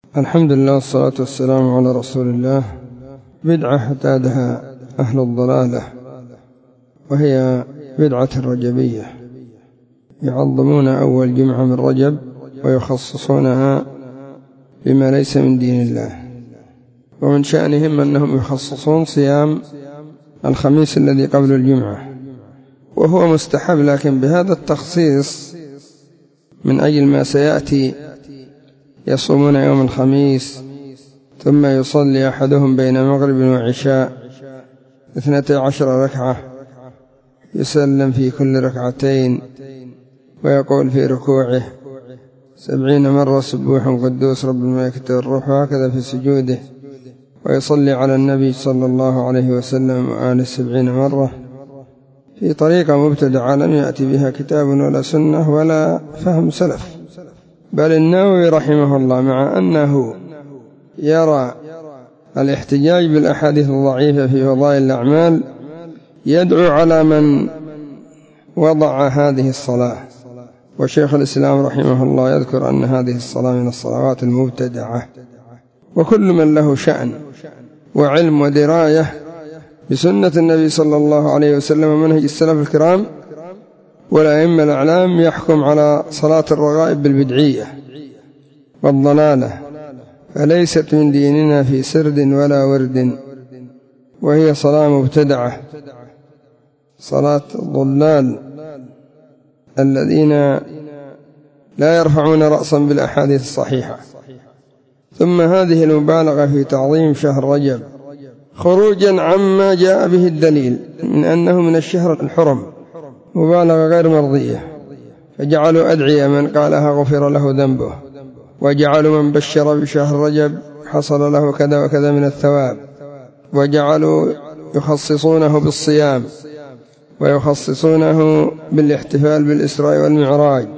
الحمد لله والصلاة والسلام على رسول الله. بدعة اعتادها أهل الضلالة، وهي بدعة الرجبية، يعظمون أول جمعة من رجب ويخصصونها بما ليس من دين الله، ومن شأنهم أنهم يخصصون صيام الخميس الذي قبل الجمعة، وهو مستحب، لكن بهذا التخصيص من أجل ما سيأتي يصومون يوم الخميس ثم يصلي أحدهم بين مغرب وعشاء 12 ركعة، يسلم في كل ركعتين ويقول في ركوعه 70 مرة سبوح قدوس رب الملائكة والروح، وهكذا في سجوده، ويصلي على النبي صلى الله عليه وسلم وآله 70 مرة، في طريقة مبتدعة لم يأتي بها كتاب ولا سنة ولا فهم سلف. بل النووي رحمه الله مع أنه يرى الاحتجاج بالأحاديث الضعيفة في فضائل الأعمال يدعو على من وضع هذه الصلاة، وشيخ الإسلام رحمه الله يذكر أن هذه الصلاة من الصلوات المبتدعة. وكل من له شأن وعلم ودراية بسنة النبي صلى الله عليه وسلم ومنهج السلف الكرام والأئمة الأعلام يحكم على صلاة الرغائب بالبدعية والضلالة، فليست من ديننا في سرد ولا ورد، وهي صلاة مبتدعة، صلاة الضلال الذين لا يرفعون رأسا بالأحاديث الصحيحة. ثم هذه المبالغة في تعظيم شهر رجب خروجا عما جاء به الدليل من أنه من الشهر الحرم مبالغة غير مرضية، فجعلوا أدعية من قالها غفر له ذنبه، وجعلوا من بشر بشهر رجب حصل له كذا وكذا من الثواب، وجعلوا يخصصونه بالصيام، ويخصصونه بالاحتفال بالإسراء والمعراج،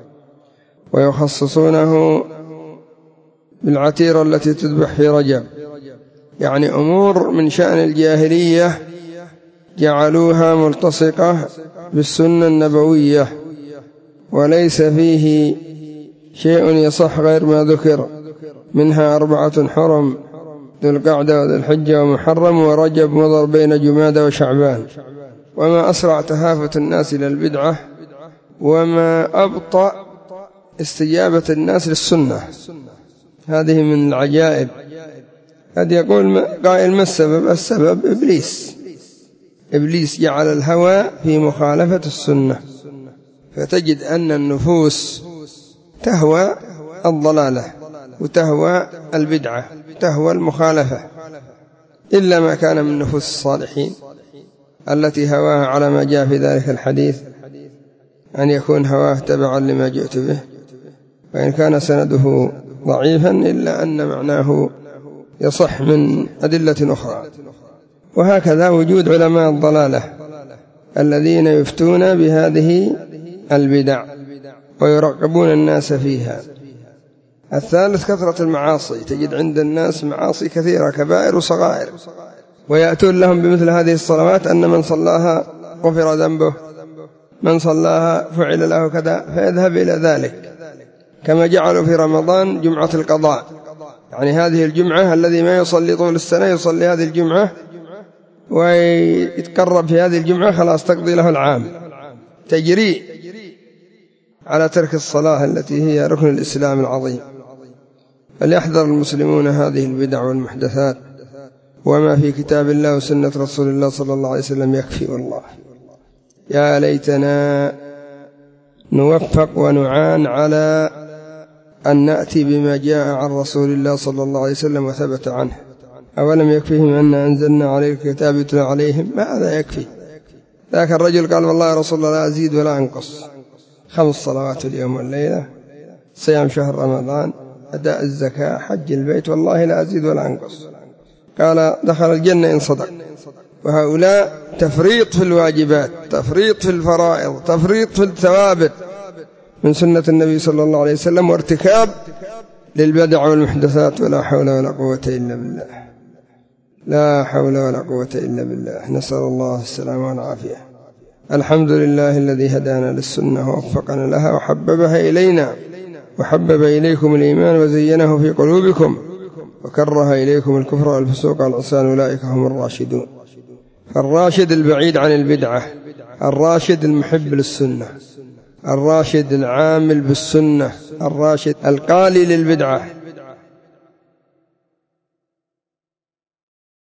ويخصصونه بالعتيرة التي تذبح في رجب، يعني أمور من شأن الجاهلية جعلوها ملتصقة بالسنة النبوية، وليس فيه شيء يصح غير ما ذكر، منها 4 حرم: ذو القعدة وذو الحجة ومحرم ورجب مضر بين جمادى وشعبان. وما أسرع تهافت الناس إلى البدعة، وما أبطأ استجابة الناس للسنة، هذه من العجائب. قد يقول قائل: ما السبب؟ السبب إبليس جعل الهوى في مخالفة السنة، فتجد أن النفوس تهوى الضلالة وتهوى البدعة تهوى المخالفة، إلا ما كان من نفوس الصالحين التي هواها على ما جاء في ذلك الحديث، أن يكون هواه تبعا لما جئت به، وإن كان سنده ضعيفا إلا أن معناه يصح من أدلة أخرى. وهكذا وجود علماء الضلالة الذين يفتون بهذه البدع ويرغبون الناس فيها. الثالث كثرة المعاصي، تجد عند الناس معاصي كثيرة كبائر وصغائر، ويأتون لهم بمثل هذه الصلوات أن من صلاها غفر ذنبه، من صلاها فعل له كذا، فيذهب إلى ذلك، كما جعلوا في رمضان جمعة القضاء، يعني هذه الجمعة الذي ما يصلي طول السنة يصلي هذه الجمعة ويتقرب في هذه الجمعة، خلاص تقضي له العام، تجري على ترك الصلاة التي هي ركن الإسلام العظيم. فليحذر المسلمون هذه البدع والمحدثات، وما في كتاب الله وسنة رسول الله صلى الله عليه وسلم يكفي. والله يا ليتنا نوفق ونعان على أن نأتي بما جاء عن رسول الله صلى الله عليه وسلم وثبت عنه. أولم يكفيهم أن أنزلنا عليك الكتاب يتلى عليهم؟ ما هذا يكفي؟ ذاك الرجل قال: والله يا رسول الله لا أزيد ولا أنقص، 5 صلوات اليوم والليلة، صيام شهر رمضان، أداء الزكاة، حج البيت، والله لا أزيد ولا أنقص. قال: دخل الجنة إن صدق. وهؤلاء تفريط في الواجبات، تفريط في الفرائض، تفريط في الثوابت من سنة النبي صلى الله عليه وسلم، وارتكاب للبدع والمحدثات. ولا حول ولا قوة إلا بالله، لا حول ولا قوة إلا بالله، نسأل الله السلامة والعافية. الحمد لله الذي هدانا للسنة ووفقنا لها وحببها إلينا وحبب إليكم الإيمان وزينه في قلوبكم وكره إليكم الكفر والفسوق والعصيان أولئك هم الراشدون. فالراشد البعيد عن البدعة، الراشد المحب للسنة، الراشد العامل بالسنة، الراشد القالي للبدعة.